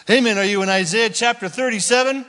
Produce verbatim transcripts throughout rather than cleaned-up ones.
Amen. Are you in Isaiah chapter thirty-seven?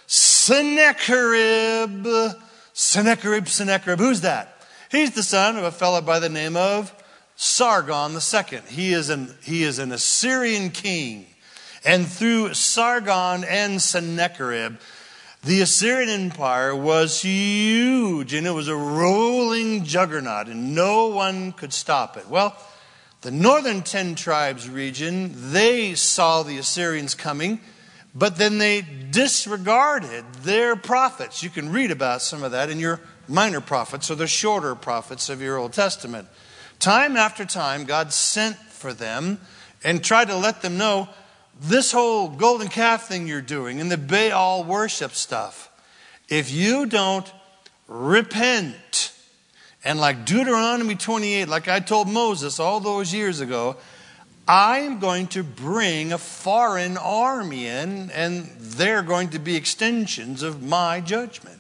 Sennacherib. Sennacherib, Sennacherib. Who's that? He's the son of a fellow by the name of Sargon the second. He is an, he is an Assyrian king. And through Sargon and Sennacherib, the Assyrian Empire was huge, and it was a rolling juggernaut, and no one could stop it. Well, the northern ten tribes region, they saw the Assyrians coming, but then they disregarded their prophets. You can read about some of that in your minor prophets or the shorter prophets of your Old Testament. Time after time, God sent for them and tried to let them know, this whole golden calf thing you're doing and the Baal worship stuff, if you don't repent, and like Deuteronomy twenty-eight, like I told Moses all those years ago, I'm going to bring a foreign army in, and they're going to be extensions of my judgment.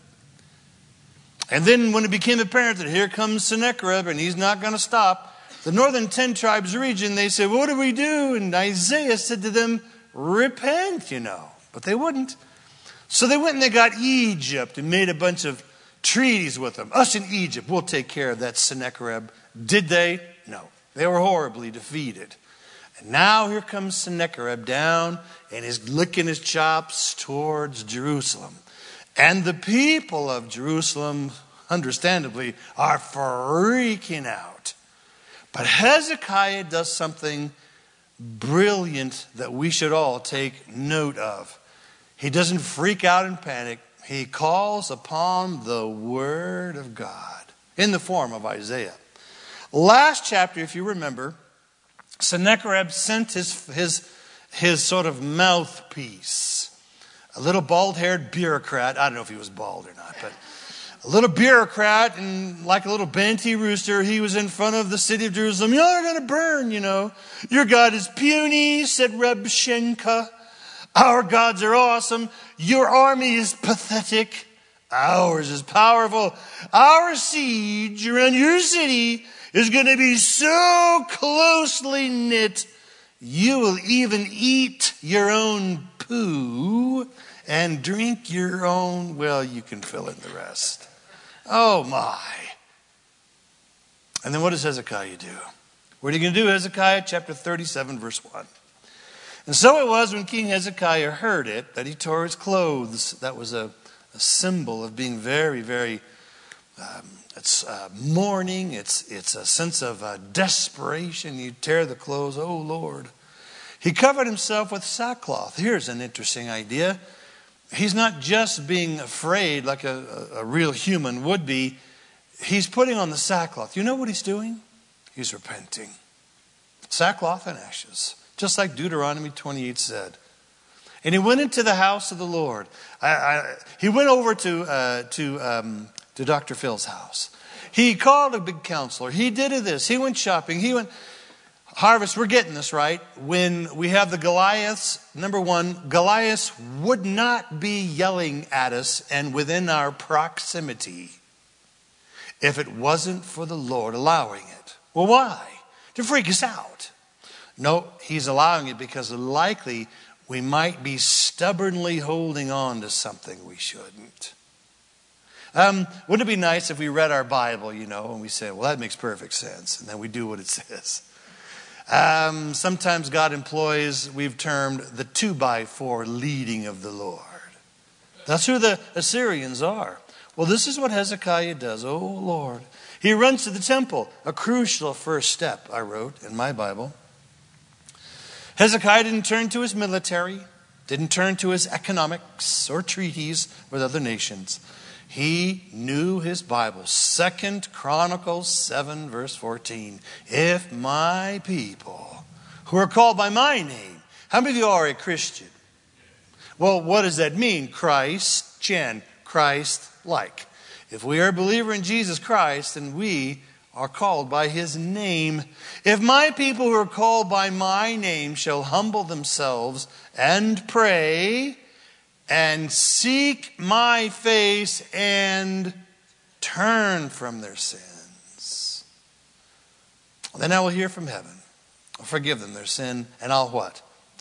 And then when it became apparent that here comes Sennacherib and he's not going to stop, the northern ten tribes region, they said, what do we do? And Isaiah said to them, repent, you know. But they wouldn't. So they went and they got Egypt and made a bunch of treaties with them. Us in Egypt, we'll take care of that Sennacherib. Did they? No. They were horribly defeated. And now here comes Sennacherib down and is licking his chops towards Jerusalem. And the people of Jerusalem, understandably, are freaking out. But Hezekiah does something brilliant that we should all take note of. He doesn't freak out and panic. He calls upon the word of God in the form of Isaiah. Last chapter, if you remember, Sennacherib sent his, his, his sort of mouthpiece, a little bald-haired bureaucrat. I don't know if he was bald or not, but a little bureaucrat, and like a little banty rooster, he was in front of the city of Jerusalem. You're going to burn, you know. Your God is puny, said Rebshenka. Our gods are awesome. Your army is pathetic. Ours is powerful. Our siege around your city is going to be so closely knit, you will even eat your own poo and drink your own, well, you can fill in the rest. Oh my. And then what does Hezekiah do? What are you going to do, Hezekiah? Chapter thirty-seven, verse one. And so it was when King Hezekiah heard it that he tore his clothes. That was a, a symbol of being very, very, um, it's uh, mourning. It's, it's a sense of uh, desperation. You tear the clothes, oh Lord. He covered himself with sackcloth. Here's an interesting idea. He's not just being afraid like a, a, a real human would be. He's putting on the sackcloth. You know what he's doing? He's repenting. Sackcloth and ashes. Just like Deuteronomy twenty-eight said. And he went into the house of the Lord. I, I, he went over to, uh, to, um, to Doctor Phil's house. He called a big counselor. He did this. He went shopping. He went... Harvest, we're getting this right. When we have the Goliaths, number one, Goliaths would not be yelling at us and within our proximity if it wasn't for the Lord allowing it. Well, why? To freak us out. No, he's allowing it because likely we might be stubbornly holding on to something we shouldn't. Um, wouldn't it be nice if we read our Bible, you know, and we say, well, that makes perfect sense. And then we do what it says. Um, sometimes God employs, we've termed, the two by four leading of the Lord. That's who the Assyrians are. Well, this is what Hezekiah does. Oh, Lord. He runs to the temple. A crucial first step, I wrote in my Bible. Hezekiah didn't turn to his military, didn't turn to his economics or treaties with other nations. He knew his Bible. Second Chronicles seven, verse fourteen. If my people who are called by my name. How many of you are a Christian? Well, what does that mean? Christian, Christ-like. If we are a believer in Jesus Christ, then we are called by his name. If my people who are called by my name shall humble themselves and pray and seek my face and turn from their sins, then I will hear from heaven. I'll forgive them their sin, and I'll what?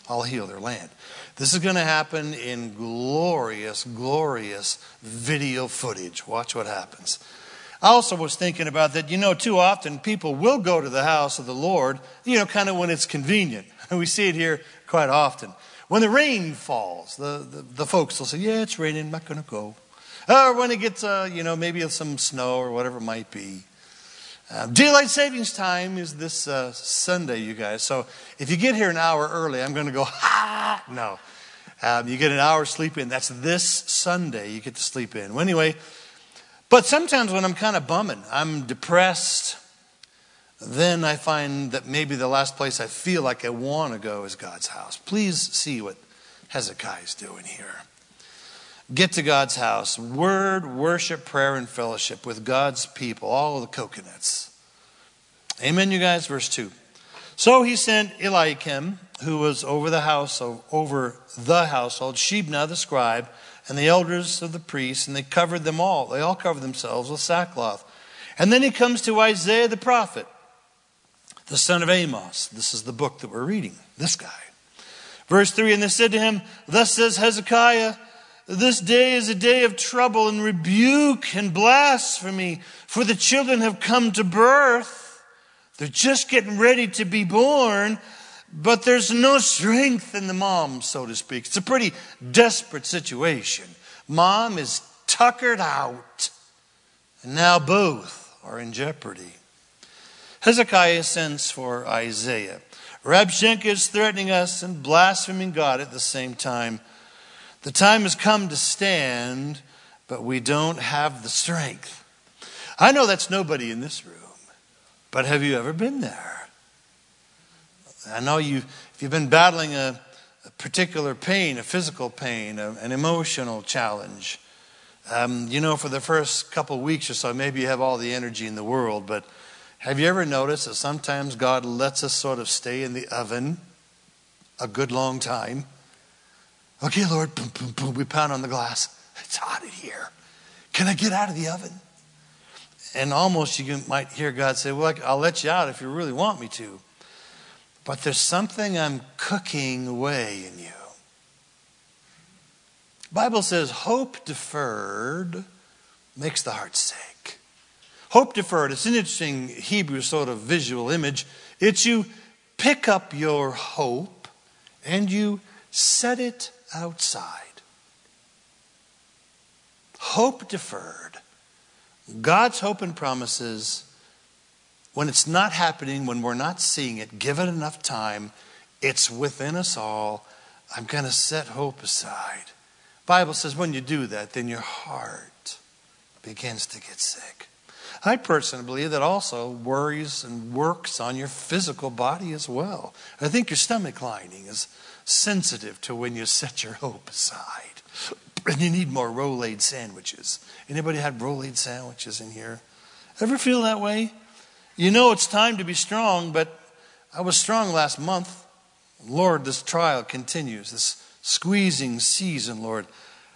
I'll heal their land. This is going to happen in glorious, glorious video footage. Watch what happens. I also was thinking about that, you know, too often people will go to the house of the Lord, you know, kind of when it's convenient. We see it here quite often. When the rain falls, the, the, the folks will say, yeah, it's raining, I'm not going to go. Or when it gets, uh, you know, maybe some snow or whatever it might be. Uh, daylight savings time is this uh, Sunday, you guys. So if you get here an hour early, I'm going to go, ha! No. Um, you get an hour sleep in. That's this Sunday you get to sleep in. Well, anyway, but sometimes when I'm kind of bumming, I'm depressed, then I find that maybe the last place I feel like I want to go is God's house. Please see what Hezekiah is doing here. Get to God's house. Word, worship, prayer, and fellowship with God's people. All of the coconuts. Amen, you guys? Verse two. So he sent Eliakim, who was over the house, over the household, Shebna the scribe, and the elders of the priests, and they covered them all. They all covered themselves with sackcloth. And then he comes to Isaiah the prophet, the son of Amos. This is the book that we're reading. This guy. Verse three, and they said to him, thus says Hezekiah, this day is a day of trouble and rebuke and blasphemy, for the children have come to birth. They're just getting ready to be born, but there's no strength in the mom, so to speak. It's a pretty desperate situation. Mom is tuckered out, and now both are in jeopardy. Hezekiah sends for Isaiah. Rabshakeh is threatening us and blaspheming God at the same time. The time has come to stand, but we don't have the strength. I know that's nobody in this room, but have you ever been there? I know you, if you've been battling a, a particular pain, a physical pain, a, an emotional challenge, um, you know, for the first couple of weeks or so, maybe you have all the energy in the world, but have you ever noticed that sometimes God lets us sort of stay in the oven a good long time? Okay, Lord, boom, boom, boom, we pound on the glass. It's hot in here. Can I get out of the oven? And almost you might hear God say, well, I'll let you out if you really want me to. But there's something I'm cooking away in you. The Bible says hope deferred makes the heart sick. Hope deferred, it's an interesting Hebrew sort of visual image. It's you pick up your hope and you set it outside. Hope deferred. God's hope and promises, when it's not happening, when we're not seeing it, give it enough time. It's within us all. I'm going to set hope aside. The Bible says when you do that, then your heart begins to get sick. I personally believe that also worries and works on your physical body as well. I think your stomach lining is sensitive to when you set your hope aside. And you need more Rolade sandwiches. Anybody had Rolade sandwiches in here? Ever feel that way? You know it's time to be strong, but I was strong last month. Lord, this trial continues, this squeezing season, Lord.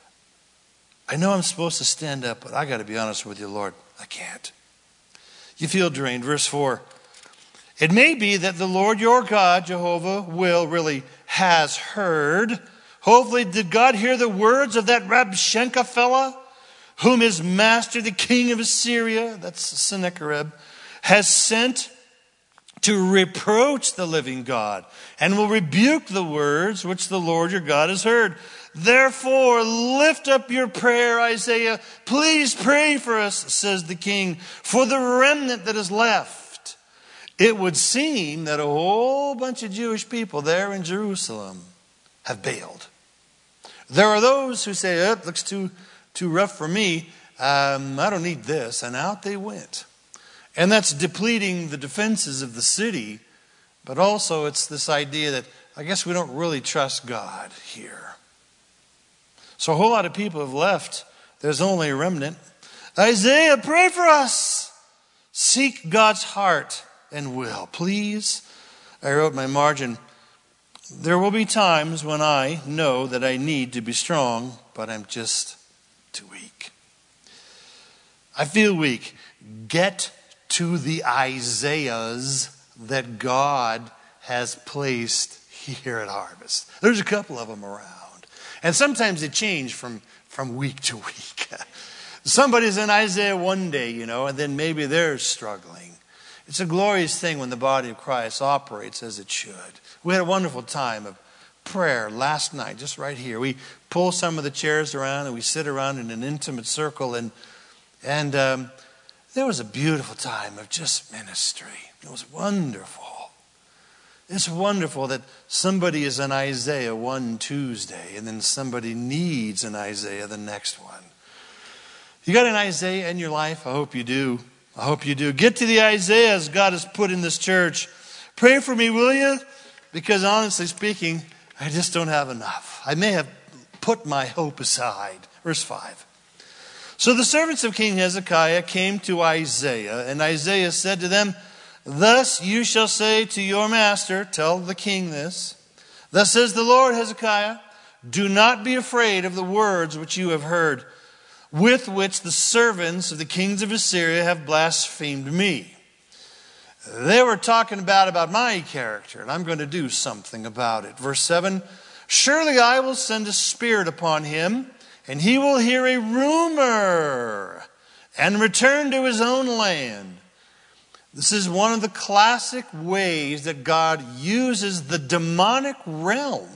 I know I'm supposed to stand up, but I got to be honest with you, Lord. I can't. You feel drained. Verse four. It may be that the Lord your God, Jehovah, will really has heard. Hopefully, did God hear the words of that Rabshakeh fella, whom his master, the king of Assyria, that's Sennacherib, has sent to reproach the living God, and will rebuke the words which the Lord your God has heard. Therefore, lift up your prayer, Isaiah. Please pray for us, says the king, for the remnant that is left. It would seem that a whole bunch of Jewish people there in Jerusalem have bailed. There are those who say, oh, it looks too, too rough for me. Um, I don't need this. And out they went. And that's depleting the defenses of the city. But also it's this idea that I guess we don't really trust God here. So a whole lot of people have left. There's only a remnant. Isaiah, pray for us. Seek God's heart and will. Please, I wrote my margin, there will be times when I know that I need to be strong, but I'm just too weak. I feel weak. Get to the Isaiahs that God has placed here at Harvest. There's a couple of them around. And sometimes they change from, from week to week. Somebody's in Isaiah one day, you know, and then maybe they're struggling. It's a glorious thing when the body of Christ operates as it should. We had a wonderful time of prayer last night, just right here. We pull some of the chairs around and we sit around in an intimate circle, and and um, there was a beautiful time of just ministry. It was wonderful. It's wonderful that somebody is in Isaiah one Tuesday, and then somebody needs an Isaiah the next one. You got an Isaiah in your life? I hope you do. I hope you do. Get to the Isaiahs God has put in this church. Pray for me, will you? Because honestly speaking, I just don't have enough. I may have put my hope aside. Verse five. So the servants of King Hezekiah came to Isaiah, and Isaiah said to them, thus you shall say to your master, tell the king this, thus says the Lord, Hezekiah, do not be afraid of the words which you have heard, with which the servants of the kings of Assyria have blasphemed me. They were talking about, about my character, and I'm going to do something about it. Verse seven, surely I will send a spirit upon him, and he will hear a rumor and return to his own land. This is one of the classic ways that God uses the demonic realm.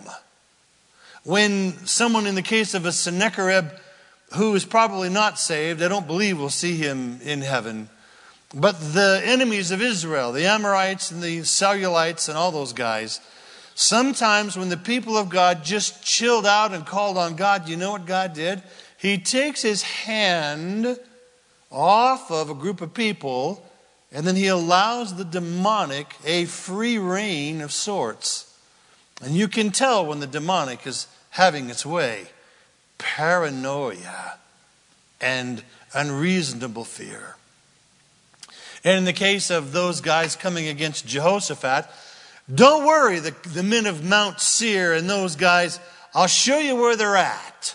When someone, in the case of a Sennacherib, who is probably not saved, I don't believe we'll see him in heaven, but the enemies of Israel, the Amorites and the Cellulites and all those guys, sometimes when the people of God just chilled out and called on God, you know what God did? He takes his hand off of a group of people, and then he allows the demonic a free reign of sorts. And you can tell when the demonic is having its way. Paranoia and unreasonable fear. And in the case of those guys coming against Jehoshaphat, don't worry, the, the men of Mount Seir and those guys, I'll show you where they're at.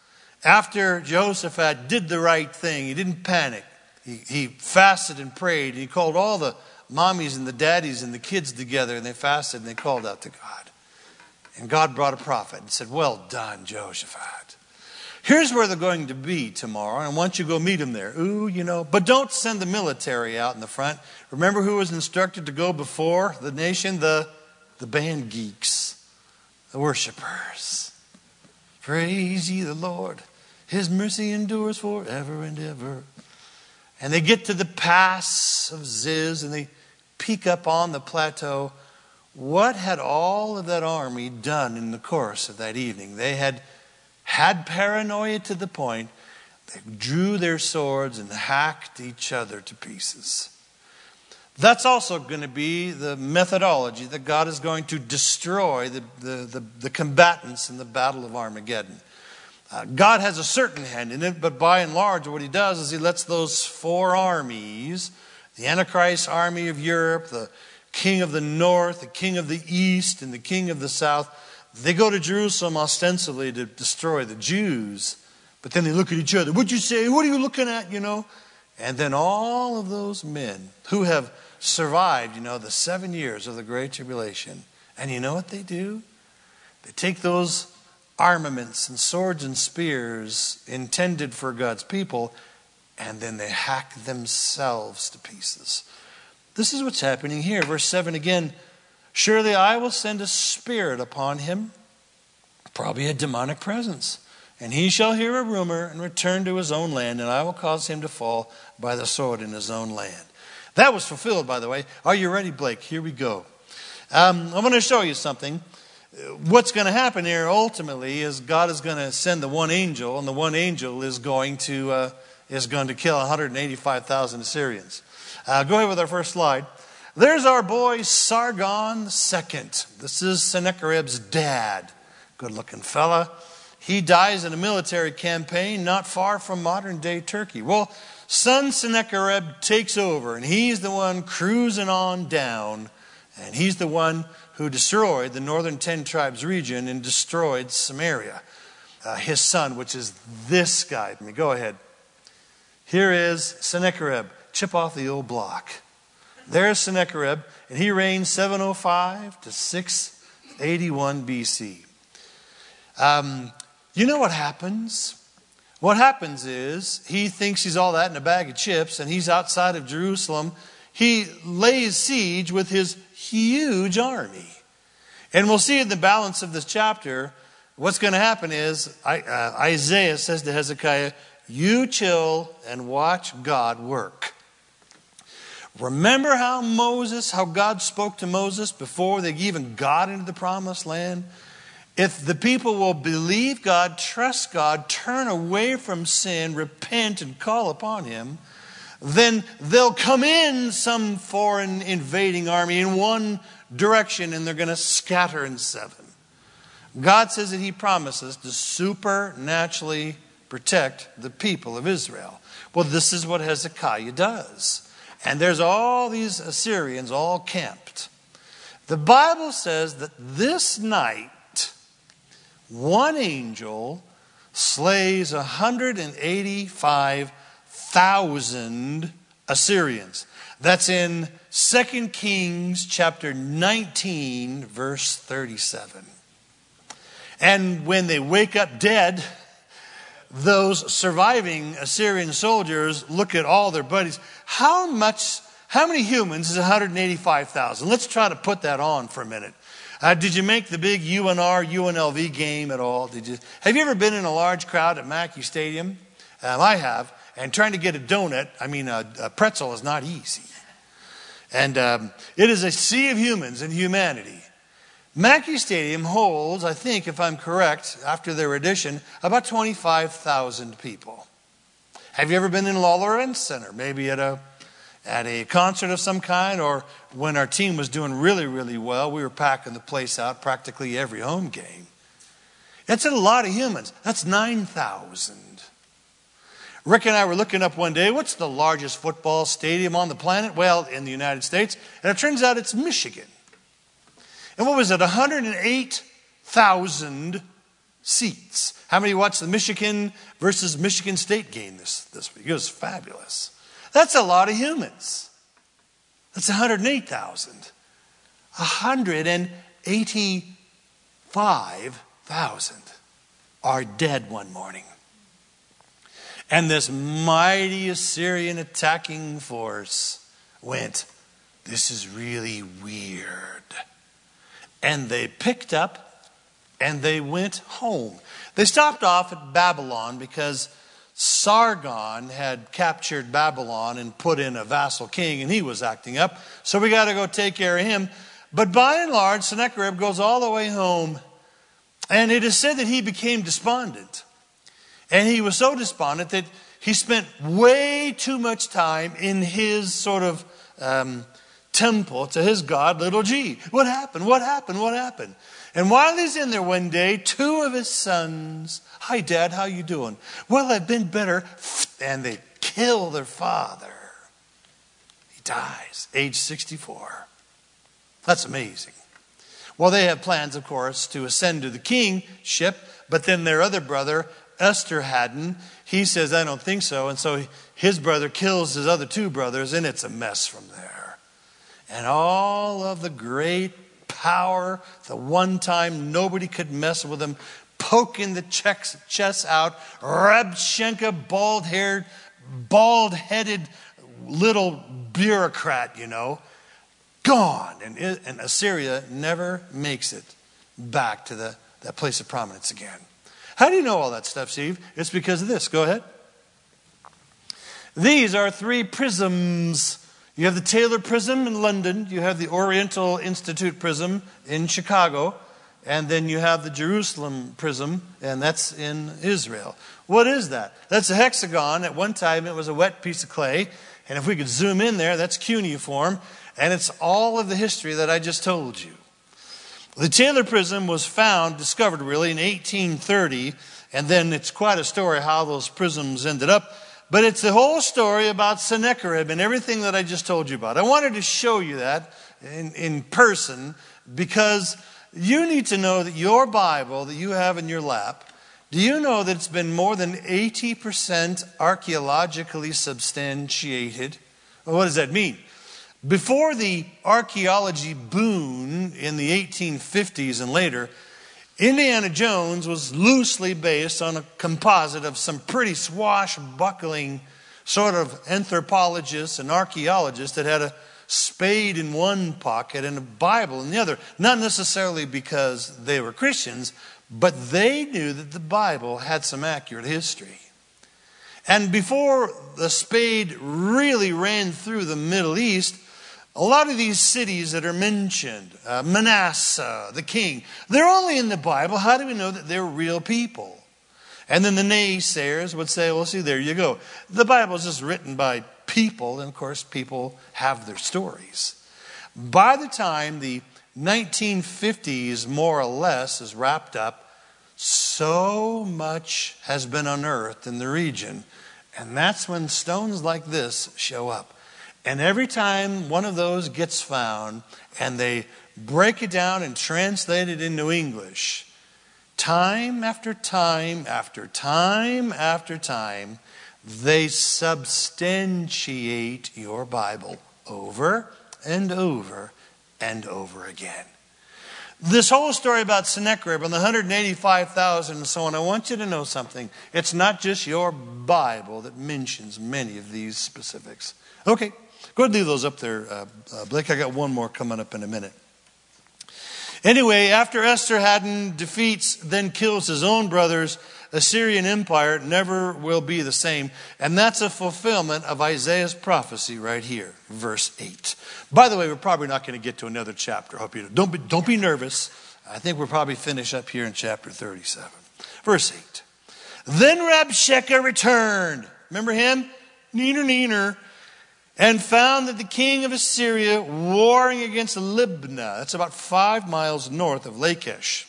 After Jehoshaphat did the right thing, he didn't panic. He, he fasted and prayed. He called all the mommies and the daddies and the kids together, and they fasted and they called out to God. And God brought a prophet and said, well done, Jehoshaphat. Here's where they're going to be tomorrow, and I want you to go meet them there. Ooh, you know, but don't send the military out in the front. Remember who was instructed to go before the nation? The, the band geeks, the worshipers. Praise ye the Lord. His mercy endures forever and ever. And they get to the pass of Ziz, and they peek up on the plateau. What had all of that army done in the course of that evening? They had had paranoia to the point they drew their swords and hacked each other to pieces. That's also going to be the methodology that God is going to destroy the, the, the, the combatants in the Battle of Armageddon. Uh, God has a certain hand in it, but by and large what he does is he lets those four armies, the Antichrist army of Europe, the king of the north, the king of the east, and the king of the south, they go to Jerusalem ostensibly to destroy the Jews, but then they look at each other. What'd you say? What are you looking at, you know? And then all of those men who have survived, you know, the seven years of the Great Tribulation, and you know what they do? They take those armaments and swords and spears intended for God's people, and then they hack themselves to pieces. This is what's happening here. Verse seven again. Surely I will send a spirit upon him, probably a demonic presence, and he shall hear a rumor and return to his own land, and I will cause him to fall by the sword in his own land. That was fulfilled, by the way. Are you ready, Blake? Here we go. Um, I'm going to show you something. What's going to happen here ultimately is God is going to send the one angel, and the one angel is going to uh, is going to kill one hundred eighty-five thousand Assyrians. Uh, go ahead with our first slide. There's our boy Sargon the Second. This is Sennacherib's dad. Good-looking fella. He dies in a military campaign not far from modern-day Turkey. Well, son Sennacherib takes over, and he's the one cruising on down, and he's the one who destroyed the northern ten tribes region and destroyed Samaria. Uh, his son, which is this guy. Let me go ahead. Here is Sennacherib. Chip off the old block. There's Sennacherib, and he reigned seven oh five to six eighty-one B C. Um, you know what happens? What happens is he thinks he's all that in a bag of chips, and he's outside of Jerusalem. He lays siege with his huge army. And we'll see in the balance of this chapter, what's going to happen is uh, Isaiah says to Hezekiah, you chill and watch God work. Remember how Moses, how God spoke to Moses before they even got into the promised land? If the people will believe God, trust God, turn away from sin, repent and call upon him, then they'll come in some foreign invading army in one direction and they're going to scatter in seven. God says that he promises to supernaturally protect the people of Israel. Well, this is what Hezekiah does. And there's all these Assyrians all camped. The Bible says that this night, one angel slays one hundred eighty-five thousand Assyrians. That's in Second Kings chapter nineteen, verse thirty-seven. And when they wake up dead, those surviving Assyrian soldiers look at all their buddies. How much, how many humans is one hundred eighty-five thousand? Let's try to put that on for a minute. Uh, did you make the big U N R, U N L V game at all? Did you? Have you ever been in a large crowd at Mackey Stadium? Um, I have. And trying to get a donut, I mean a, a pretzel, is not easy. And um, it is a sea of humans and humanity. Mackey Stadium holds, I think, if I'm correct, after their addition, about twenty-five thousand people. Have you ever been in Lawler Events Center? Maybe at a at a concert of some kind, or when our team was doing really, really well, we were packing the place out practically every home game. That's a lot of humans. That's nine thousand. Rick and I were looking up one day, what's the largest football stadium on the planet? Well, in the United States. And it turns out it's Michigan. And what was it? one hundred eight thousand seats. How many watched the Michigan versus Michigan State game this, this week? It was fabulous. That's a lot of humans. That's one hundred eight thousand. one hundred eighty-five thousand are dead one morning. And this mighty Assyrian attacking force went, this is really weird. And they picked up and they went home. They stopped off at Babylon because Sargon had captured Babylon and put in a vassal king, and he was acting up. So we got to go take care of him. But by and large, Sennacherib goes all the way home. And it is said that he became despondent. And he was so despondent that he spent way too much time in his sort of um, temple to his god, little g. What happened? What happened? What happened? And while he's in there one day, two of his sons, hi, Dad, how you doing? Well, I've been better. And they kill their father. He dies, age sixty-four. That's amazing. Well, they have plans, of course, to ascend to the kingship, but then their other brother, Esarhaddon, he says, I don't think so. And so his brother kills his other two brothers, and it's a mess from there. And all of the great power, the one time nobody could mess with him, poking the checks, chest out, Rabshenka, bald-haired, bald-headed little bureaucrat, you know, gone. And, it, and Assyria never makes it back to the, that place of prominence again. How do you know all that stuff, Steve? It's because of this. Go ahead. These are three prisms. You have the Taylor Prism in London. You have the Oriental Institute Prism in Chicago. And then you have the Jerusalem Prism, and that's in Israel. What is that? That's a hexagon. At one time, it was a wet piece of clay. And if we could zoom in there, that's cuneiform. And it's all of the history that I just told you. The Taylor Prism was found, discovered really, in eighteen thirty. And then it's quite a story how those prisms ended up. But it's the whole story about Sennacherib and everything that I just told you about. I wanted to show you that in, in person because you need to know that your Bible that you have in your lap, do you know that it's been more than eighty percent archaeologically substantiated? Well, what does that mean? Before the archaeology boom in the eighteen fifties and later, Indiana Jones was loosely based on a composite of some pretty swashbuckling sort of anthropologists and archaeologists that had a spade in one pocket and a Bible in the other. Not necessarily because they were Christians, but they knew that the Bible had some accurate history. And before the spade really ran through the Middle East, a lot of these cities that are mentioned, uh, Manasseh, the king, they're only in the Bible. How do we know that they're real people? And then the naysayers would say, well, see, there you go. The Bible is just written by people, and of course, people have their stories. By the time the nineteen fifties, more or less, is wrapped up, so much has been unearthed in the region. And that's when stones like this show up. And every time one of those gets found and they break it down and translate it into English, time after time after time after time, they substantiate your Bible over and over and over again. This whole story about Sennacherib and the one hundred eighty-five thousand and so on, I want you to know something. It's not just your Bible that mentions many of these specifics. Okay. Go ahead and leave those up there, uh, uh, Blake. I got one more coming up in a minute. Anyway, after Esarhaddon defeats, then kills his own brothers, Assyrian Empire never will be the same. And that's a fulfillment of Isaiah's prophecy right here, verse eight. By the way, we're probably not going to get to another chapter. I hope you don't be, don't be nervous. I think we'll probably finish up here in chapter thirty-seven. Verse eight. Then Rabshakeh returned. Remember him? Neener, neener. And found that the king of Assyria warring against Libnah. That's about five miles north of Lachish.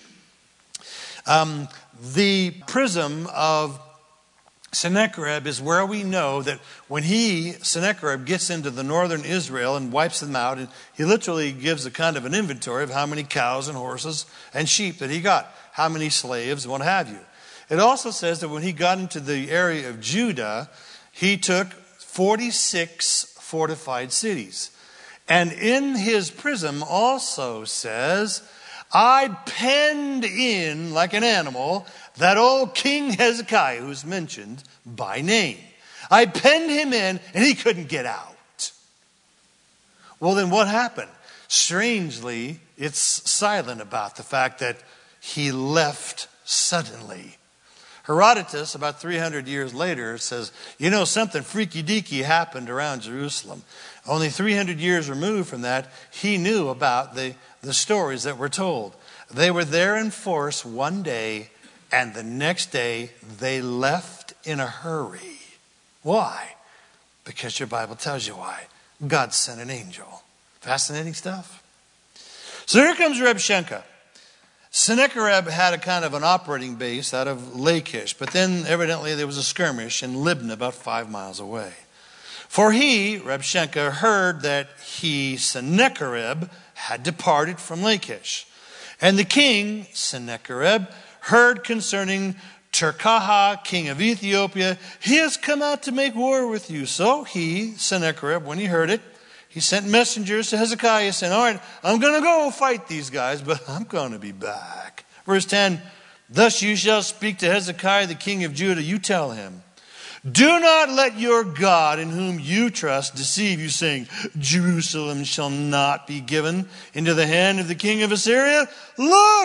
Um, the prism of Sennacherib is where we know that when he, Sennacherib, gets into the northern Israel and wipes them out, and he literally gives a kind of an inventory of how many cows and horses and sheep that he got, how many slaves, what have you. It also says that when he got into the area of Judah, he took forty-six fortified cities. And in his prism also says, I penned in like an animal that old King Hezekiah, who's mentioned by name. I penned him in and he couldn't get out. Well, then what happened? Strangely, it's silent about the fact that he left suddenly. Herodotus, about three hundred years later, says, you know, something freaky-deaky happened around Jerusalem. Only three hundred years removed from that, he knew about the, the stories that were told. They were there in force one day, and the next day they left in a hurry. Why? Because your Bible tells you why. God sent an angel. Fascinating stuff. So here comes Rabshakeh. Sennacherib had a kind of an operating base out of Lachish, but then evidently there was a skirmish in Libnah about five miles away. For he, Rabshakeh, heard that he, Sennacherib, had departed from Lachish. And the king, Sennacherib, heard concerning Tirhakah, king of Ethiopia, he has come out to make war with you. So he, Sennacherib, when he heard it, he sent messengers to Hezekiah saying, all right, I'm going to go fight these guys, but I'm going to be back. Verse ten, thus you shall speak to Hezekiah, the king of Judah. You tell him, do not let your God in whom you trust deceive you, saying, Jerusalem shall not be given into the hand of the king of Assyria. Look,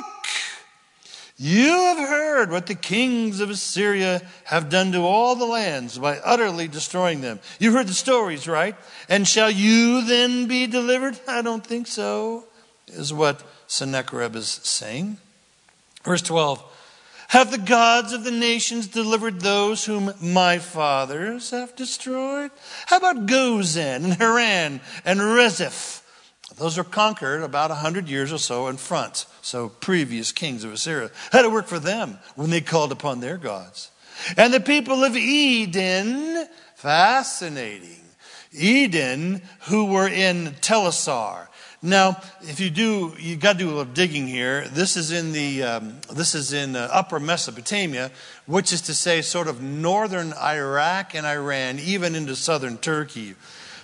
you have heard what the kings of Assyria have done to all the lands by utterly destroying them. You've heard the stories, right? And shall you then be delivered? I don't think so, is what Sennacherib is saying. Verse twelve, have the gods of the nations delivered those whom my fathers have destroyed? How about Gozan and Haran and Rezeph? Those are conquered about one hundred years or so in front. So previous kings of Assyria. How did it work for them when they called upon their gods? And the people of Eden, fascinating. Eden, who were in Telassar. Now, if you do, you got to do a little digging here. This is in the, um, this is in uh, Upper Mesopotamia, which is to say, sort of northern Iraq and Iran, even into southern Turkey.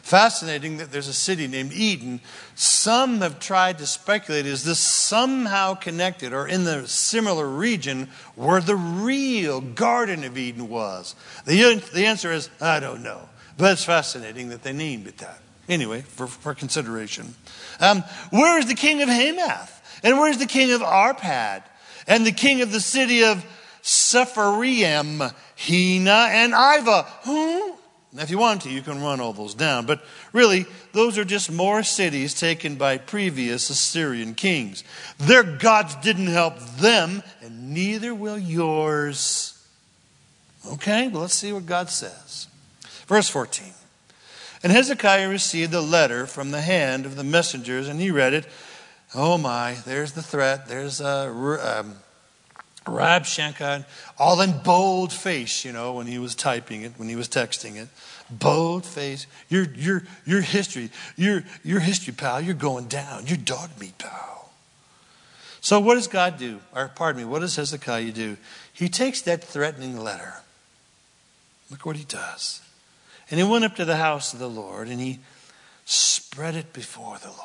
Fascinating that there's a city named Eden. Some have tried to speculate, is this somehow connected or in the similar region where the real Garden of Eden was? The, the answer is, I don't know. But it's fascinating that they named it that. Anyway, for, for consideration. Um, where is the king of Hamath? And where's the king of Arpad? And the king of the city of Sepharvaim, Hena, and Iva? Who? Now, if you want to, you can run all those down. But really, those are just more cities taken by previous Assyrian kings. Their gods didn't help them, and neither will yours. Okay, well, let's see what God says. Verse fourteen. And Hezekiah received a letter from the hand of the messengers, and he read it. Oh my, there's the threat. There's uh, um, Rabshakeh, all in bold face, you know, when he was typing it, when he was texting it. Bold face. Your your your history, your your history, pal, you're going down. You're dog meat, pal. So what does God do? Or pardon me, what does Hezekiah do? He takes that threatening letter. Look what he does. And he went up to the house of the Lord and he spread it before the Lord.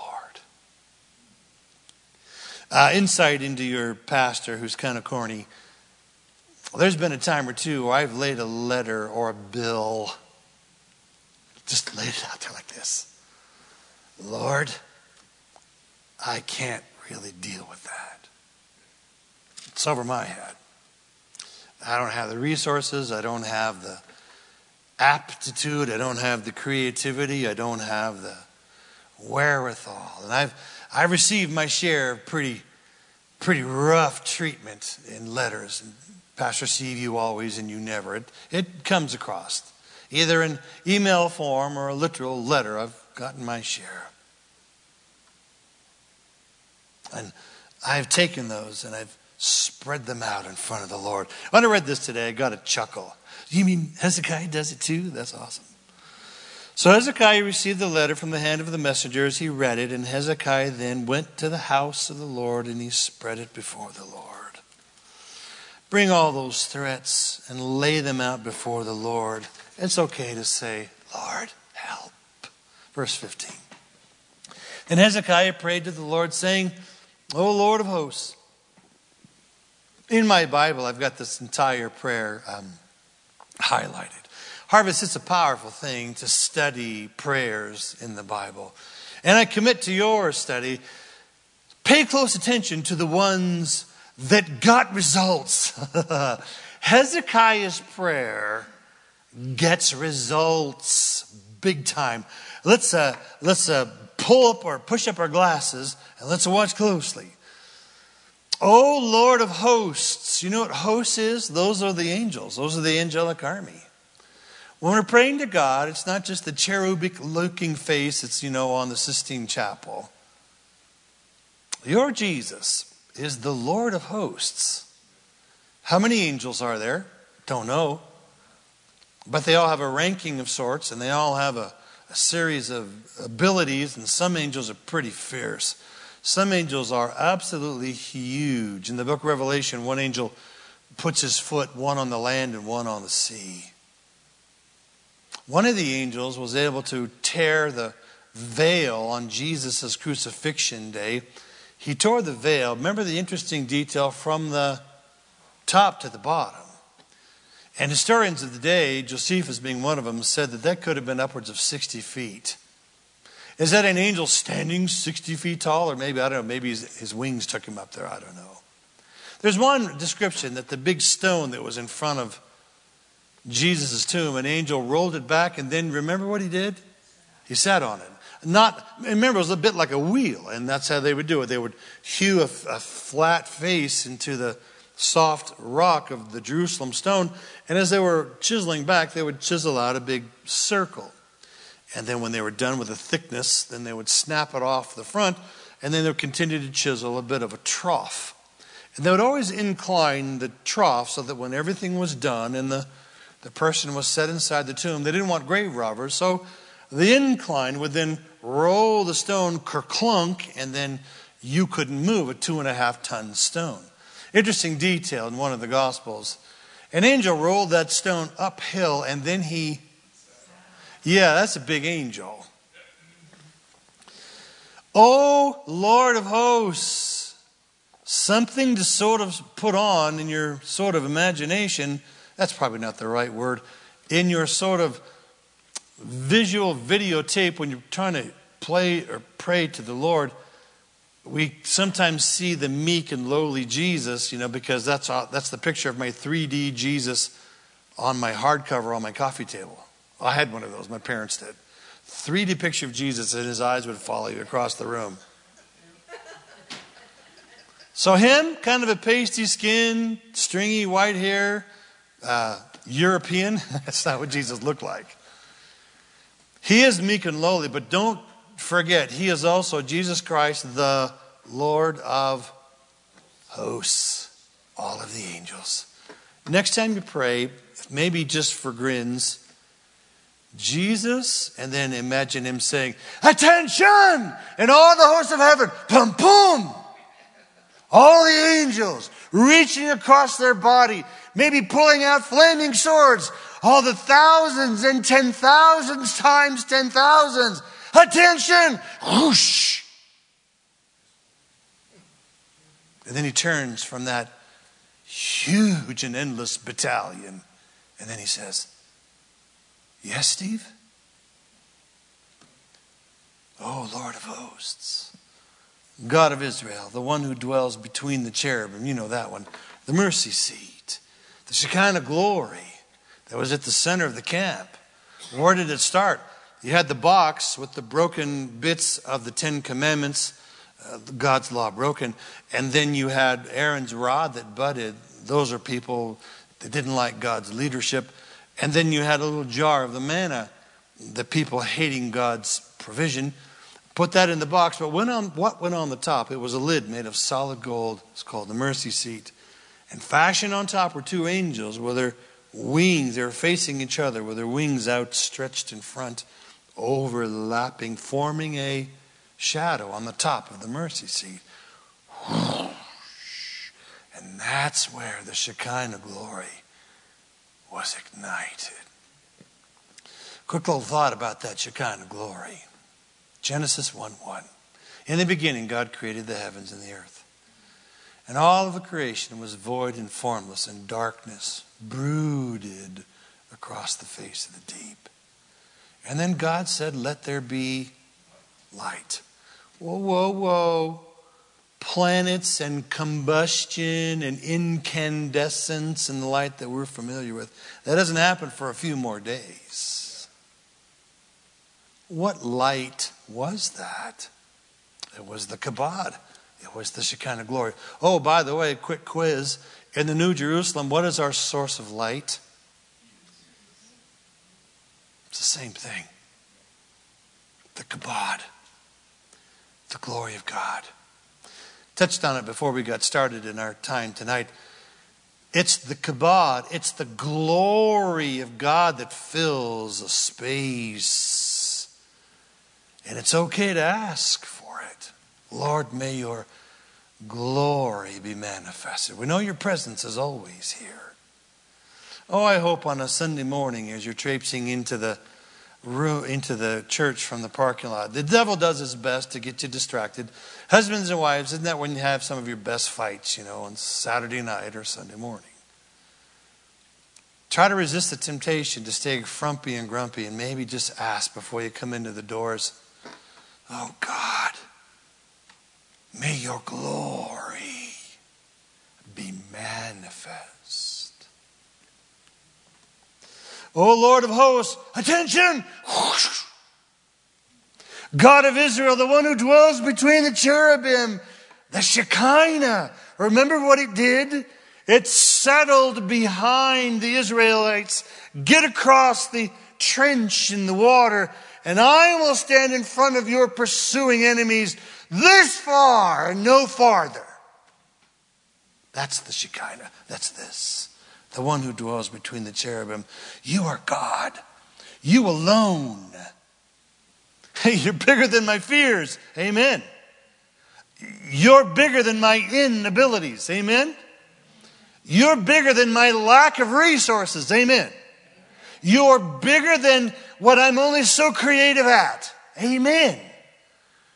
Uh, insight into your pastor who's kind of corny. There's been a time or two where I've laid a letter or a bill, just laid it out there like this. Lord, I can't really deal with that. It's over my head. I don't have the resources. I don't have the aptitude. I don't have the creativity. I don't have the wherewithal. And I've I've received my share of pretty pretty rough treatment in letters. And Pastor Steve, you always and you never. It, it comes across. Either in email form or a literal letter. I've gotten my share. And I've taken those and I've spread them out in front of the Lord. When I read this today, I got a chuckle. You mean Hezekiah does it too? That's awesome. So Hezekiah received the letter from the hand of the messengers. He read it, and Hezekiah then went to the house of the Lord, and he spread it before the Lord. Bring all those threats and lay them out before the Lord. It's okay to say, Lord, help. Verse fifteen. And Hezekiah prayed to the Lord, saying, O Lord of hosts. In my Bible, I've got this entire prayer um, highlighted. Harvest, it's a powerful thing to study prayers in the Bible. And I commit to your study, pay close attention to the ones that got results. Hezekiah's prayer gets results big time. Let's uh, let's uh, pull up or push up our glasses and let's watch closely. Oh Lord of hosts. You know what hosts is? Those are the angels. Those are the angelic army. When we're praying to God, it's not just the cherubic looking face that's, you know, on the Sistine Chapel. Your Jesus is the Lord of hosts. How many angels are there? Don't know. But they all have a ranking of sorts, and they all have a, a series of abilities, and some angels are pretty fierce. Some angels are absolutely huge. In the book of Revelation, one angel puts his foot, one on the land and one on the sea. One of the angels was able to tear the veil on Jesus' crucifixion day. He tore the veil. Remember the interesting detail from the top to the bottom. And historians of the day, Josephus being one of them, said that that could have been upwards of sixty feet. Is that an angel standing sixty feet tall? Or maybe, I don't know, maybe his, his wings took him up there. I don't know. There's one description that the big stone that was in front of Jesus' tomb, an angel rolled it back, and then remember what he did? He sat on it. Not, remember, it was a bit like a wheel, and that's how they would do it. They would hew a, a flat face into the soft rock of the Jerusalem stone, and as they were chiseling back, they would chisel out a big circle. And then when they were done with the thickness, then they would snap it off the front, and then they would continue to chisel a bit of a trough. And they would always incline the trough so that when everything was done and the The person was set inside the tomb. They didn't want grave robbers, so the incline would then roll the stone kerclunk, and then you couldn't move a two and a half ton stone. Interesting detail in one of the Gospels. An angel rolled that stone uphill, and then he, yeah, that's a big angel. O Lord of hosts. Something to sort of put on in your sort of imagination. That's probably not the right word. In your sort of visual videotape when you're trying to play or pray to the Lord. We sometimes see the meek and lowly Jesus, you know, because that's all, that's the picture of my three D Jesus on my hardcover on my coffee table. I had one of those. My parents did. three D picture of Jesus, and his eyes would follow you across the room. So him, kind of a pasty skin, stringy white hair, uh, European. That's not what Jesus looked like. He is meek and lowly, but don't forget, he is also Jesus Christ, the Lord of hosts, all of the angels. Next time you pray, maybe just for grins, Jesus, and then imagine him saying, attention! And all the hosts of heaven, pum pum! All the angels reaching across their body, maybe pulling out flaming swords, all the thousands and ten thousands times ten thousands. Attention! Whoosh! And then he turns from that huge and endless battalion. And then he says, yes, Steve? Oh, Lord of hosts, God of Israel, the one who dwells between the cherubim. You know that one. The mercy seat. The Shekinah glory that was at the center of the camp. Where did it start? You had the box with the broken bits of the Ten Commandments, uh, God's law broken. And then you had Aaron's rod that budded. Those are people that didn't like God's leadership. And then you had a little jar of the manna, the people hating God's provision. Put that in the box. But went on, what went on the top? It was a lid made of solid gold. It's called the mercy seat. And fashioned on top were two angels with their wings. They were facing each other with their wings outstretched in front, overlapping, forming a shadow on the top of the mercy seat. And that's where the Shekinah glory was ignited. Quick little thought about that Shekinah glory. Genesis one one. In the beginning, God created the heavens and the earth. And all of the creation was void and formless, and darkness brooded across the face of the deep. And then God said, let there be light. Whoa, whoa, whoa. Planets and combustion and incandescence and the light that we're familiar with. That doesn't happen for a few more days. What light was that? It was the kabod. It was the Shekinah glory. Oh, by the way, quick quiz. In the New Jerusalem, what is our source of light? It's the same thing. The kabod. The glory of God. Touched on it before we got started in our time tonight. It's the kabod. It's the glory of God that fills a space. And it's okay to ask for it. Lord, may your glory be manifested. We know your presence is always here. Oh, I hope on a Sunday morning as you're traipsing into the room, into the church from the parking lot. The devil does his best to get you distracted. Husbands and wives, isn't that when you have some of your best fights, you know, on Saturday night or Sunday morning? Try to resist the temptation to stay frumpy and grumpy and maybe just ask before you come into the doors, oh God, may your glory be manifest. Oh Lord of hosts, attention! God of Israel, the one who dwells between the cherubim, the Shekinah. Remember what it did? It settled behind the Israelites. Get across the trench in the water, and I will stand in front of your pursuing enemies this far and no farther. That's the Shekinah. That's this. The one who dwells between the cherubim. You are God. You alone. Hey, you're bigger than my fears. Amen. You're bigger than my inabilities. Amen. You're bigger than my lack of resources. Amen. You're bigger than what I'm only so creative at. Amen.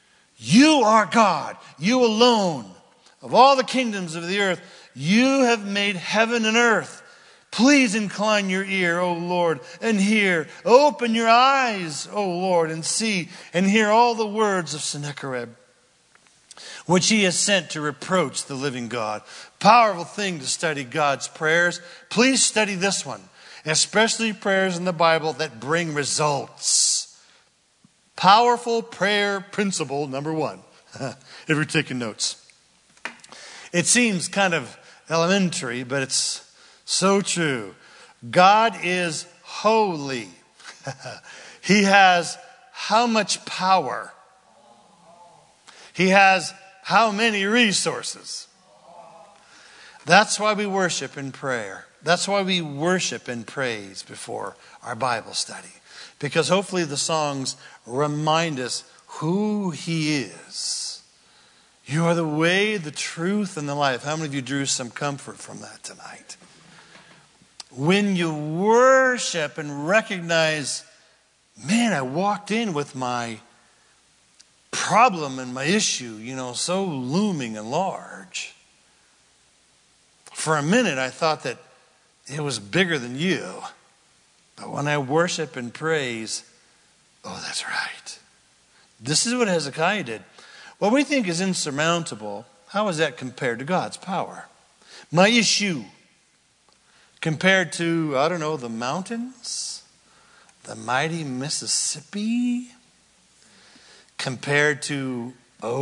You are God, you alone. Of all the kingdoms of the earth, you have made heaven and earth. Please incline your ear, O Lord, and hear. Open your eyes, O Lord, and see and hear all the words of Sennacherib, which he has sent to reproach the living God. Powerful thing to study God's prayers. Please study this one, especially prayers in the Bible that bring results. Powerful prayer principle number one. If you're taking notes. It seems kind of elementary, but it's so true. God is holy. He has how much power? He has how many resources? That's why we worship in prayer. That's why we worship and praise before our Bible study. Because hopefully the songs remind us who He is. You are the way, the truth, and the life. How many of you drew some comfort from that tonight? When you worship and recognize, man, I walked in with my problem and my issue, you know, so looming and large. For a minute, I thought that it was bigger than you. But when I worship and praise, oh, that's right. This is what Hezekiah did. What we think is insurmountable, how is that compared to God's power? My issue, compared to, I don't know, the mountains, the mighty Mississippi, compared to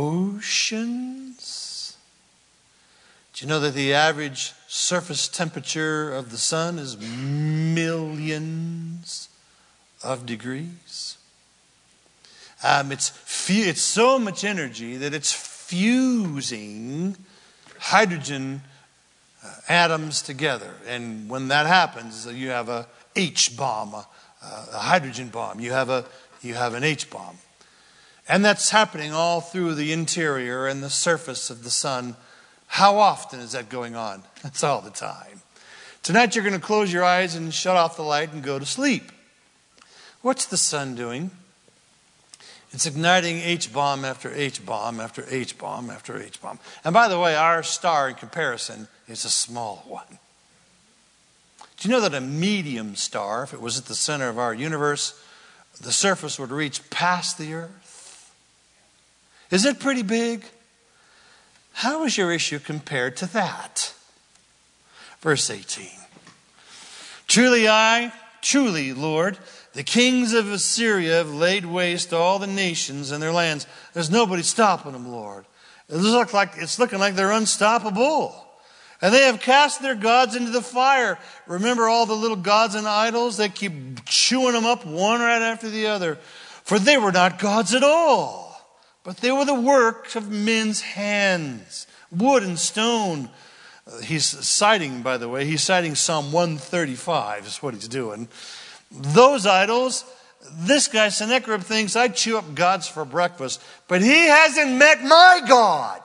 oceans. Do you know that the average surface temperature of the sun is millions of degrees? Um, it's fu- it's so much energy that it's fusing hydrogen uh, atoms together. And when that happens, you have a H bomb, a, a hydrogen bomb. You have a you have an H bomb. And that's happening all through the interior and the surface of the sun. How often is that going on? That's all the time. Tonight you're going to close your eyes and shut off the light and go to sleep. What's the sun doing? It's igniting H-bomb after H-bomb after H-bomb after H-bomb. And by the way, our star in comparison is a small one. Do you know that a medium star, if it was at the center of our universe, the surface would reach past the earth? Is it pretty big? How is your issue compared to that? Verse eighteen. Truly I, truly, Lord, the kings of Assyria have laid waste all the nations and their lands. There's nobody stopping them, Lord. It looks like, it's looking like they're unstoppable. And they have cast their gods into the fire. Remember all the little gods and idols? They keep chewing them up one right after the other. For they were not gods at all, but they were the work of men's hands, wood and stone. He's citing, by the way, he's citing Psalm one thirty-five is what he's doing. Those idols, this guy Sennacherib thinks I chew up gods for breakfast, but he hasn't met my God.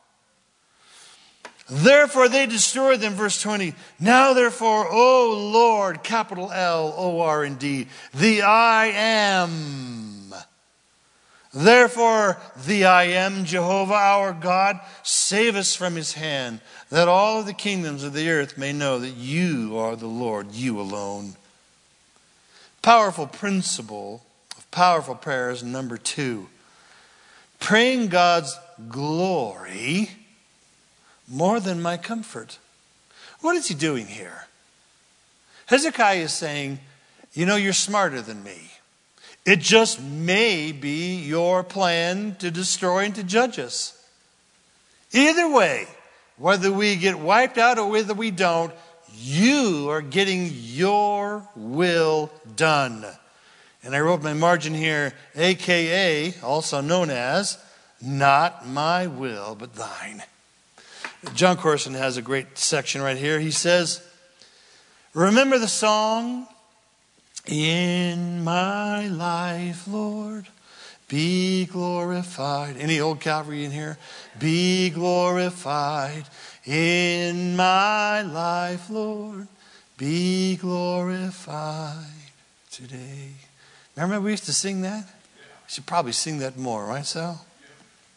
Therefore they destroyed them, verse twenty. Now therefore, O Lord, capital L O R N D, the I am. Therefore, the I am, Jehovah our God, save us from his hand, that all of the kingdoms of the earth may know that you are the Lord, you alone. Powerful principle of powerful prayers, number two. Praying God's glory more than my comfort. What is he doing here? Hezekiah is saying, you know, you're smarter than me. It just may be your plan to destroy and to judge us. Either way, whether we get wiped out or whether we don't, you are getting your will done. And I wrote my margin here, A K A, also known as, not my will, but thine. John Corson has a great section right here. He says, remember the song, in my life, Lord, be glorified. Any old Calvary in here? Be glorified in my life, Lord, be glorified today. Remember we used to sing that? We should probably sing that more, right, Sal?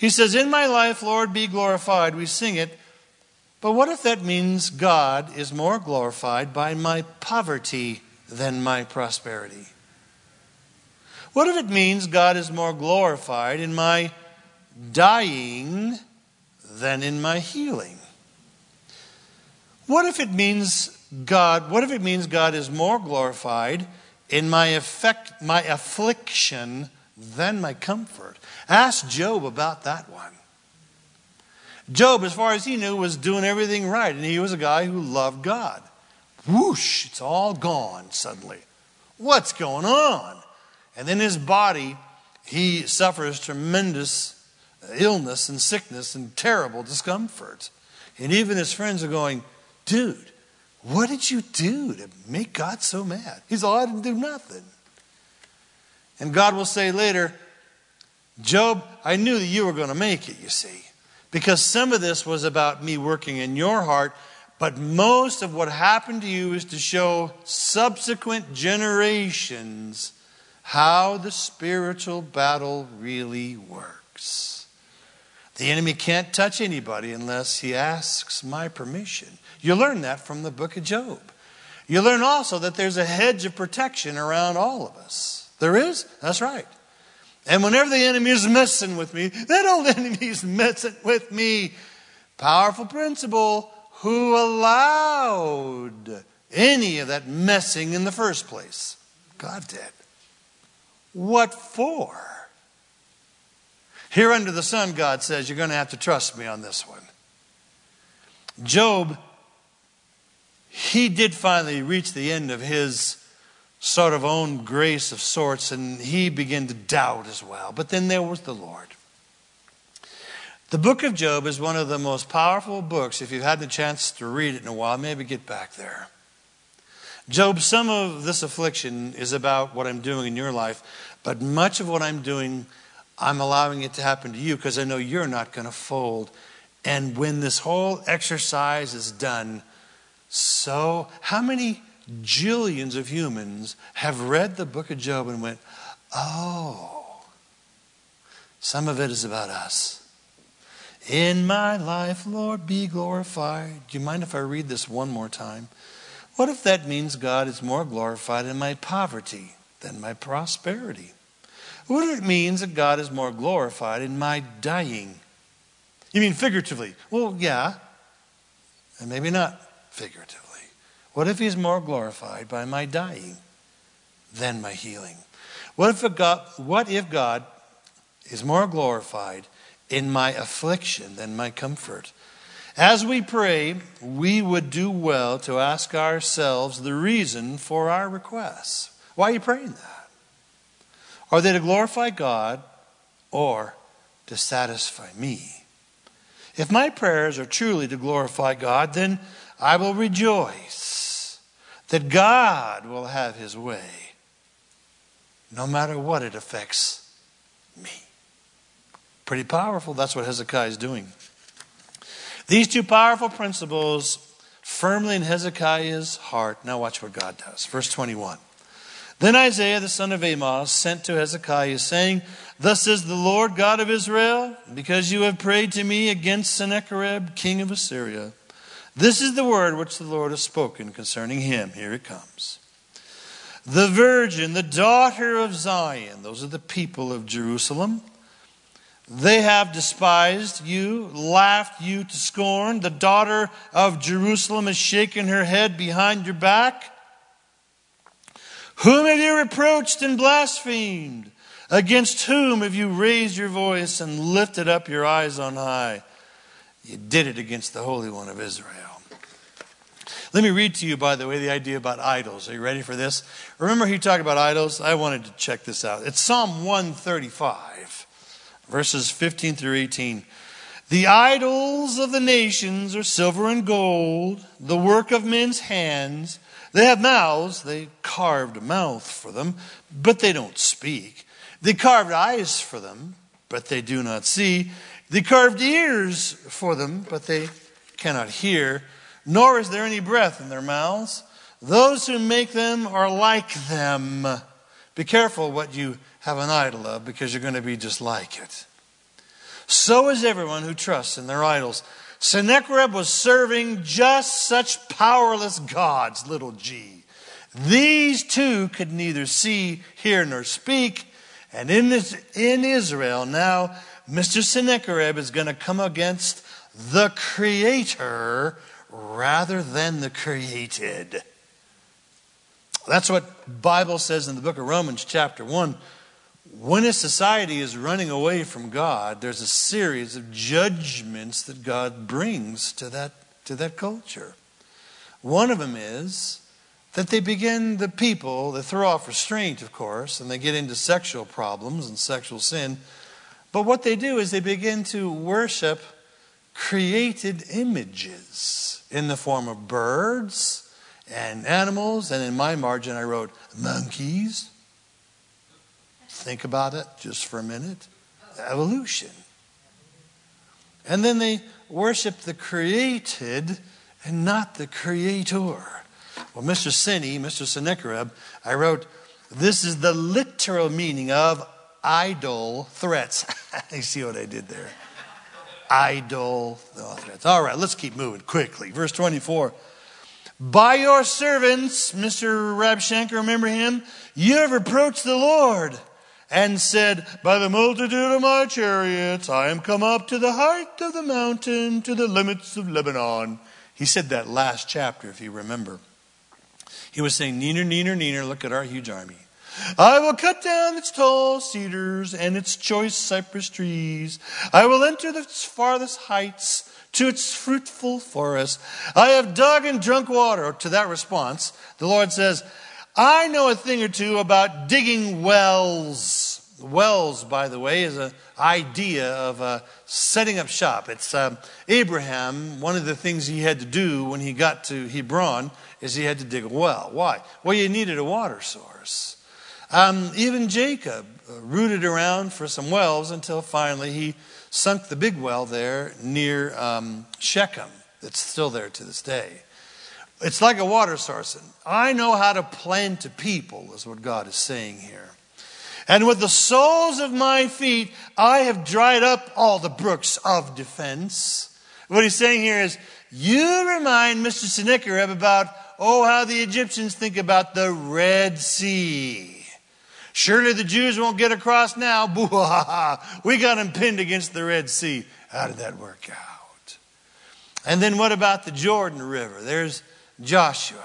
He says, in my life, Lord, be glorified. We sing it. But what if that means God is more glorified by my poverty than my prosperity? What if it means God is more glorified in my dying than in my healing? What if it means God, what if it means God is more glorified in my effect, my affliction than my comfort? Ask Job about that one. Job, as far as he knew, was doing everything right, and he was a guy who loved God. Whoosh, it's all gone suddenly. What's going on? And then his body, he suffers tremendous illness and sickness and terrible discomfort. And even his friends are going, dude, what did you do to make God so mad? He's all, I didn't do nothing. And God will say later, Job, I knew that you were going to make it, you see. Because some of this was about me working in your heart, but most of what happened to you is to show subsequent generations how the spiritual battle really works. The enemy can't touch anybody unless he asks my permission. You learn that from the book of Job. You learn also that there's a hedge of protection around all of us. There is? That's right. And whenever the enemy is messing with me, that old enemy is messing with me. Powerful principle. Who allowed any of that messing in the first place? God did. What for? Here under the sun, God says, you're going to have to trust me on this one. Job, he did finally reach the end of his sort of own grace of sorts, and he began to doubt as well. But then there was the Lord. The book of Job is one of the most powerful books. If you've had the chance to read it in a while, maybe get back there. Job, some of this affliction is about what I'm doing in your life, but much of what I'm doing, I'm allowing it to happen to you because I know you're not going to fold. And when this whole exercise is done, so how many jillions of humans have read the book of Job and went, oh, some of it is about us. In my life, Lord, be glorified. Do you mind if I read this one more time? What if that means God is more glorified in my poverty than my prosperity? What if it means that God is more glorified in my dying? You mean figuratively? Well, yeah, and maybe not figuratively. What if he's more glorified by my dying than my healing? What if God, what if God is more glorified in my affliction than my comfort? As we pray, we would do well to ask ourselves the reason for our requests. Why are you praying that? Are they to glorify God or to satisfy me? If my prayers are truly to glorify God, then I will rejoice that God will have his way, no matter what it affects me. Pretty powerful. That's what Hezekiah is doing. These two powerful principles firmly in Hezekiah's heart. Now watch what God does. Verse twenty-one. Then Isaiah the son of Amoz sent to Hezekiah, saying, Thus says the Lord God of Israel, because you have prayed to me against Sennacherib, king of Assyria. This is the word which the Lord has spoken concerning him. Here it comes. The virgin, the daughter of Zion, those are the people of Jerusalem, they have despised you, laughed you to scorn. The daughter of Jerusalem has shaken her head behind your back. Whom have you reproached and blasphemed? Against whom have you raised your voice and lifted up your eyes on high? You did it against the Holy One of Israel. Let me read to you, by the way, the idea about idols. Are you ready for this? Remember he talked about idols? I wanted to check this out. It's Psalm one thirty-five, verses fifteen through eighteen. The idols of the nations are silver and gold, the work of men's hands. They have mouths, they carved a mouth for them, but they don't speak. They carved eyes for them, but they do not see. They carved ears for them, but they cannot hear. Nor is there any breath in their mouths. Those who make them are like them. Be careful what you have an idol of, because you're going to be just like it. So is everyone who trusts in their idols. Sennacherib was serving just such powerless gods, little g. These two could neither see, hear, nor speak. And in, this, in Israel now, Mister Sennacherib is going to come against the Creator rather than the created. That's what Bible says in the book of Romans chapter one. When a society is running away from God, there's a series of judgments that God brings to that, to that culture. One of them is that they begin, the people, they throw off restraint, of course, and they get into sexual problems and sexual sin. But what they do is they begin to worship created images in the form of birds and animals. And in my margin, I wrote monkeys. Think about it just for a minute. Evolution. And then they worship the created and not the creator. Well, Mister Senny, Mister Sennacherib, I wrote, this is the literal meaning of idol threats. You see what I did there? Idol threats. All right, let's keep moving quickly. Verse twenty-four. By your servants, Mister Rabshanker, remember him? You have reproached the Lord and said, by the multitude of my chariots, I am come up to the height of the mountain, to the limits of Lebanon. He said that last chapter, if you remember. He was saying, neener, neener, neener, look at our huge army. I will cut down its tall cedars and its choice cypress trees. I will enter its farthest heights to its fruitful forest. I have dug and drunk water. To that response, the Lord says, I know a thing or two about digging wells. Wells, by the way, is an idea of uh, setting up shop. It's um, Abraham, one of the things he had to do when he got to Hebron is he had to dig a well. Why? Well, you needed a water source. Um, even Jacob rooted around for some wells until finally he sunk the big well there near um, Shechem. It's still there to this day. It's like a water source. I know how to plant a people, is what God is saying here. And with the soles of my feet, I have dried up all the brooks of defense. What he's saying here is, you remind Mister Sennacherib about, oh, how the Egyptians think about the Red Sea. Surely the Jews won't get across now. Boo-ha-ha. We got them pinned against the Red Sea. How did that work out? And then what about the Jordan River? There's Joshua.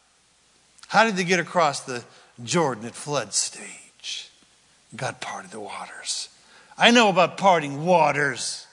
How did they get across the Jordan at flood stage? God parted the waters. I know about parting waters.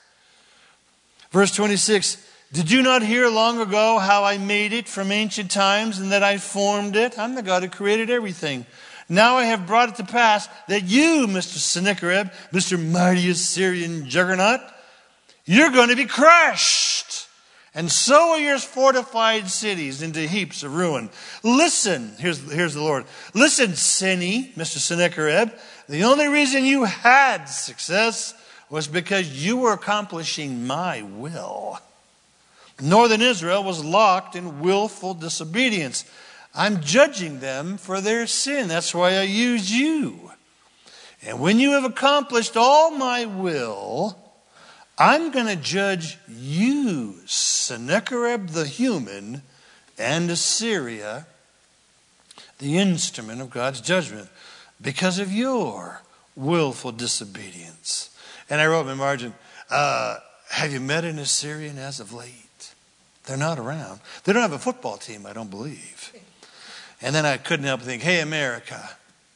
Verse twenty-six, did you not hear long ago how I made it from ancient times and that I formed it? I'm the God who created everything. Now I have brought it to pass that you, Mister Sennacherib, Mister Mighty Assyrian Juggernaut, you're going to be crushed. And so are your fortified cities into heaps of ruin. Listen, here's, here's the Lord. Listen, Senny, Mister Sennacherib, the only reason you had success was because you were accomplishing my will. Northern Israel was locked in willful disobedience. I'm judging them for their sin. That's why I use you. And when you have accomplished all my will, I'm going to judge you, Sennacherib the human, and Assyria, the instrument of God's judgment, because of your willful disobedience. And I wrote in my margin, uh, have you met an Assyrian as of late? They're not around. They don't have a football team, I don't believe. And then I couldn't help but think, hey, America,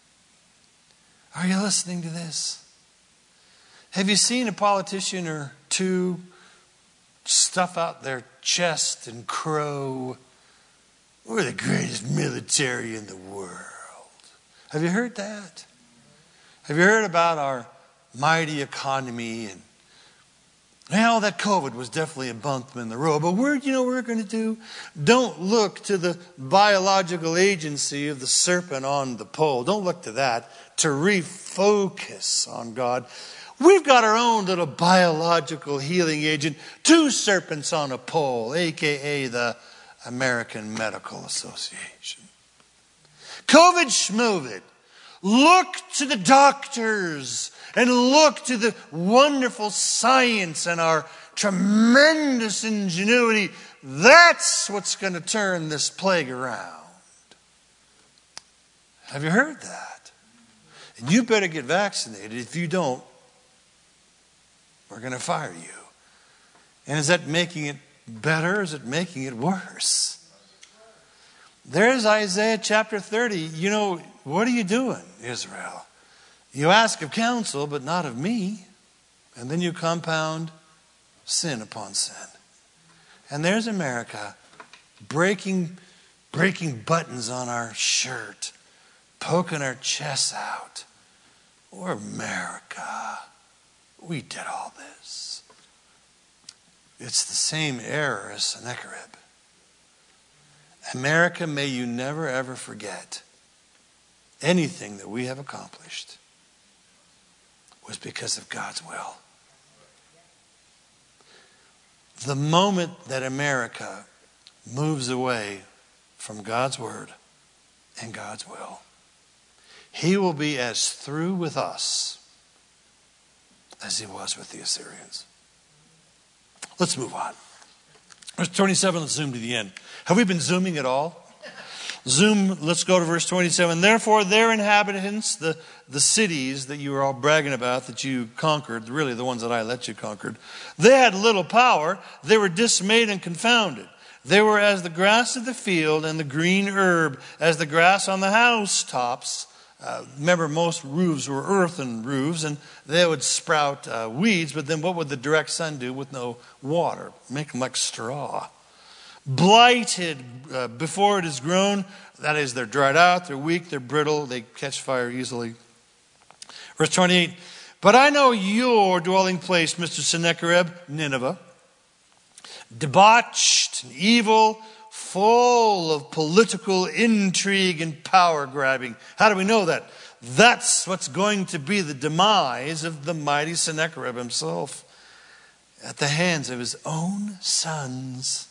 are you listening to this? Have you seen a politician or two stuff out their chest and crow, we're the greatest military in the world? Have you heard that? Have you heard about our mighty economy? And well, that COVID was definitely a bump in the road. But we're, you know what we're going to do? Don't look to the biological agency of the serpent on the pole. Don't look to that to refocus on God. We've got our own little biological healing agent, two serpents on a pole, a k a the American Medical Association. COVID schmovid. Look to the doctors and look to the wonderful science and our tremendous ingenuity. That's what's going to turn this plague around. Have you heard that? And you better get vaccinated. If you don't, we're going to fire you. And is that making it better or is it making it worse? There's Isaiah chapter thirty. You know, what are you doing, Israel? You ask of counsel, but not of me. And then you compound sin upon sin. And there's America breaking, breaking buttons on our shirt, poking our chests out. We're America. We did all this. It's the same error as Sennacherib. America, may you never ever forget anything that we have accomplished was because of God's will. The moment that America moves away from God's word and God's will, he will be as through with us as he was with the Assyrians. Let's move on. Verse twenty-seven, let's zoom to the end. Have we been zooming at all? Zoom, let's go to verse twenty-seven. Therefore, their inhabitants, the, the cities that you were all bragging about that you conquered, really the ones that I let you conquer, they had little power. They were dismayed and confounded. They were as the grass of the field and the green herb, as the grass on the housetops. Uh, remember, most roofs were earthen roofs, and they would sprout uh, weeds, but then what would the direct sun do with no water? Make them like straw. Blighted uh, before it is grown, that is, they're dried out, they're weak, they're brittle, they catch fire easily. Verse twenty-eight, but I know your dwelling place, Mister Sennacherib, Nineveh, debauched and evil, full of political intrigue and power grabbing. How do we know that? That's what's going to be the demise of the mighty Sennacherib himself at the hands of his own sons.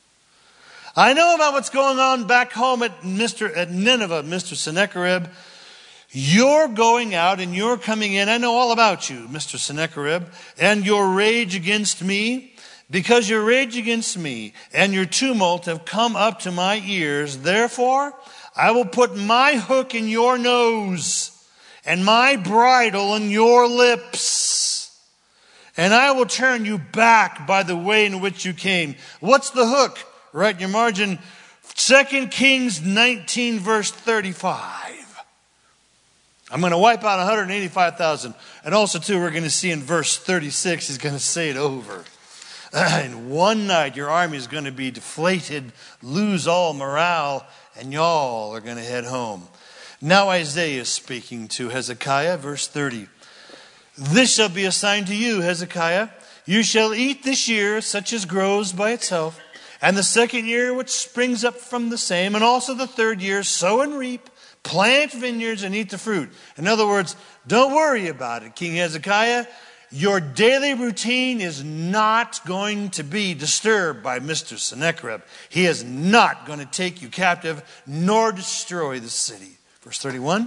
I know about what's going on back home at Mister at Nineveh, Mister Sennacherib. You're going out and you're coming in. I know all about you, Mister Sennacherib, and your rage against me. Because your rage against me and your tumult have come up to my ears, therefore I will put my hook in your nose and my bridle in your lips. And I will turn you back by the way in which you came. What's the hook? Write in your margin, Second Kings nineteen, verse thirty-five. I'm going to wipe out one hundred eighty-five thousand. And also, too, we're going to see in verse thirty-six, he's going to say it over. In one night, your army is going to be deflated, lose all morale, and y'all are going to head home. Now Isaiah is speaking to Hezekiah, verse thirty. This shall be a sign to you, Hezekiah. You shall eat this year such as grows by itself, and the second year which springs up from the same, and also the third year sow and reap, plant vineyards and eat the fruit. In other words, don't worry about it, King Hezekiah. Your daily routine is not going to be disturbed by Mister Sennacherib. He is not going to take you captive nor destroy the city. Verse thirty-one.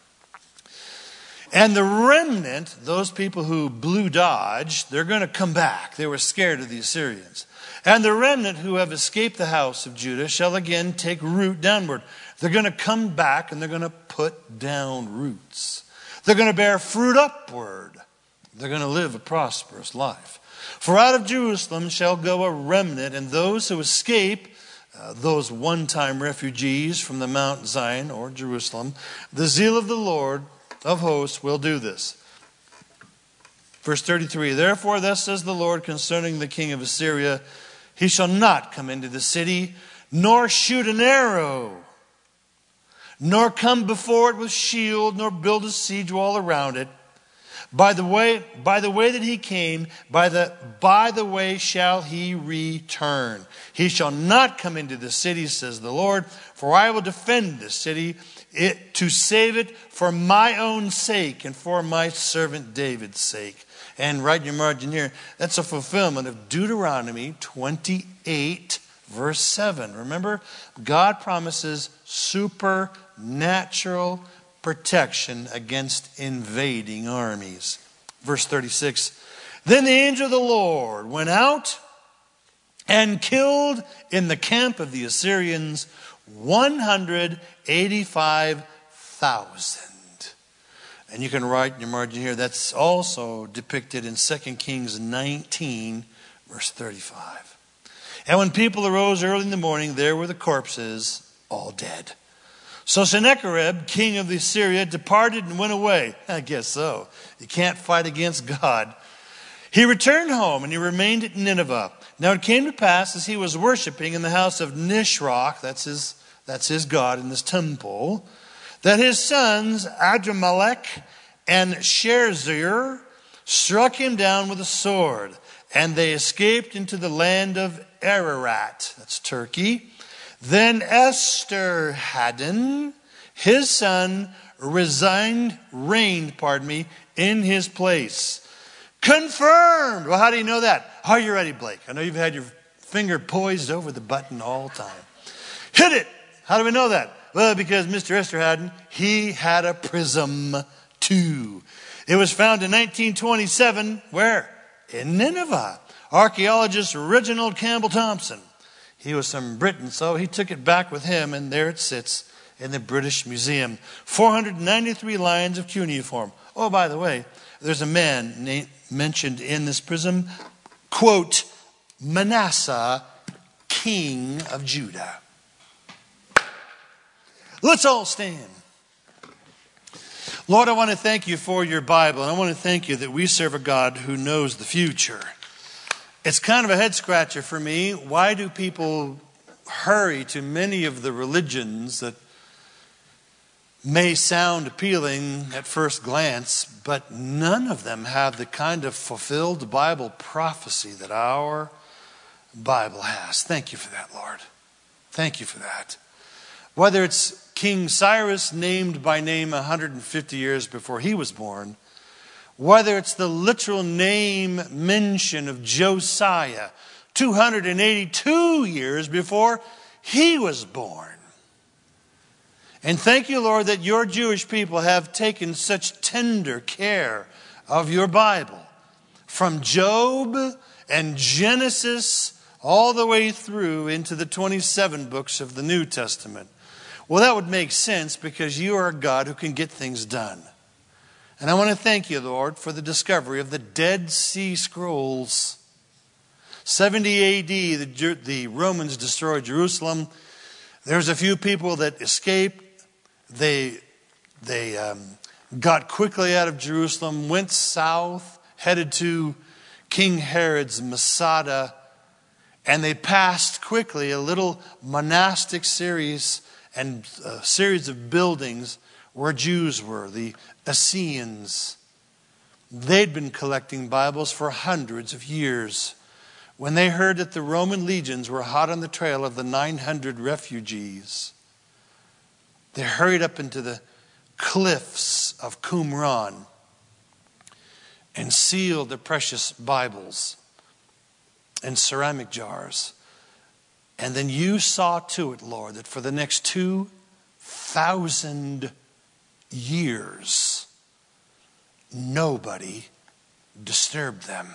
And the remnant, those people who blew dodge, they're going to come back. They were scared of the Assyrians. And the remnant who have escaped the house of Judah shall again take root downward. They're going to come back and they're going to put down roots. They're going to bear fruit upward. They're going to live a prosperous life. For out of Jerusalem shall go a remnant, and those who escape, uh, those one-time refugees from the Mount Zion or Jerusalem, the zeal of the Lord of hosts will do this. Verse thirty-three, therefore thus says the Lord concerning the king of Assyria, he shall not come into the city, nor shoot an arrow, nor come before it with shield, nor build a siege wall around it. By the way, by the way that he came, by the, by the way shall he return. He shall not come into the city, says the Lord, for I will defend the city it, to save it for my own sake and for my servant David's sake. And write in your margin here, that's a fulfillment of Deuteronomy twenty-eight, verse seven. Remember, God promises supernatural protection against invading armies. Verse thirty-six, then the angel of the Lord went out and killed in the camp of the Assyrians one hundred eighty-five thousand. And you can write in your margin here, that's also depicted in Second Kings nineteen, verse thirty-five. And when people arose early in the morning, there were the corpses, all dead. So Sennacherib, king of the Assyria, departed and went away. I guess so. You can't fight against God. He returned home and he remained at Nineveh. Now it came to pass as he was worshiping in the house of Nisroch, that's his, that's his god in this temple, that his sons Adramelech and Sherezer struck him down with a sword, and they escaped into the land of Ararat, that's Turkey. Then Esarhaddon, his son, resigned, reigned, pardon me, in his place. Confirmed. Well, how do you know that? Are you ready, Blake? I know you've had your finger poised over the button all the time. Hit it. How do we know that? Well, because Mister Esarhaddon, he had a prism too. It was found in nineteen twenty-seven. Where? In Nineveh. Archaeologist Reginald Campbell Thompson. He was from Britain, so he took it back with him, and there it sits in the British Museum. four hundred ninety-three lines of cuneiform. Oh, by the way, there's a man named, mentioned in this prism, quote, Manasseh, king of Judah. Let's all stand. Lord, I want to thank you for your Bible, and I want to thank you that we serve a God who knows the future. It's kind of a head scratcher for me. Why do people hurry to many of the religions that may sound appealing at first glance, but none of them have the kind of fulfilled Bible prophecy that our Bible has? Thank you for that, Lord. Thank you for that. Whether it's King Cyrus, named by name one hundred fifty years before he was born, whether it's the literal name mention of Josiah, two hundred eighty-two years before he was born. And thank you, Lord, that your Jewish people have taken such tender care of your Bible. From Job and Genesis all the way through into the twenty-seven books of the New Testament. Well, that would make sense because you are a God who can get things done. And I want to thank you, Lord, for the discovery of the Dead Sea Scrolls. seventy A D, the, the Romans destroyed Jerusalem. There's a few people that escaped. They, they um, got quickly out of Jerusalem, went south, headed to King Herod's Masada, and they passed quickly a little monastic series and a series of buildings where Jews were, the Essenes. They'd been collecting Bibles for hundreds of years. When they heard that the Roman legions were hot on the trail of the nine hundred refugees, they hurried up into the cliffs of Qumran and sealed the precious Bibles in ceramic jars. And then you saw to it, Lord, that for the next two thousand years, nobody disturbed them.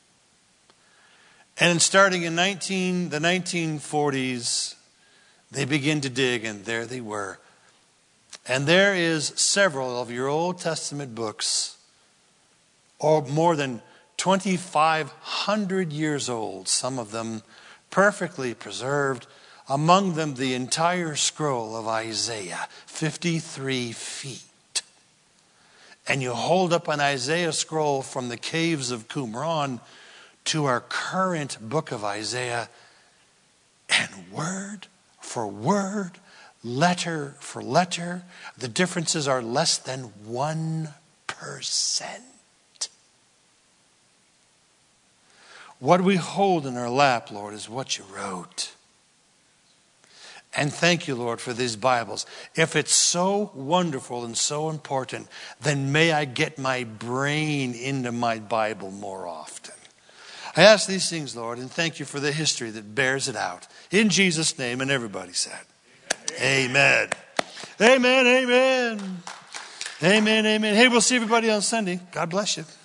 And starting in nineteen, the nineteen forties, they began to dig, and there they were. And there is several of your Old Testament books, or more than twenty-five hundred years old, some of them perfectly preserved, among them the entire scroll of Isaiah, fifty-three feet. And you hold up an Isaiah scroll from the caves of Qumran to our current book of Isaiah, and word for word, letter for letter, the differences are less than one percent. What we hold in our lap, Lord, is what you wrote. And thank you, Lord, for these Bibles. If it's so wonderful and so important, then may I get my brain into my Bible more often. I ask these things, Lord, and thank you for the history that bears it out. In Jesus' name, and everybody said, Amen. Amen, amen. amen. Amen, amen. Hey, we'll see everybody on Sunday. God bless you.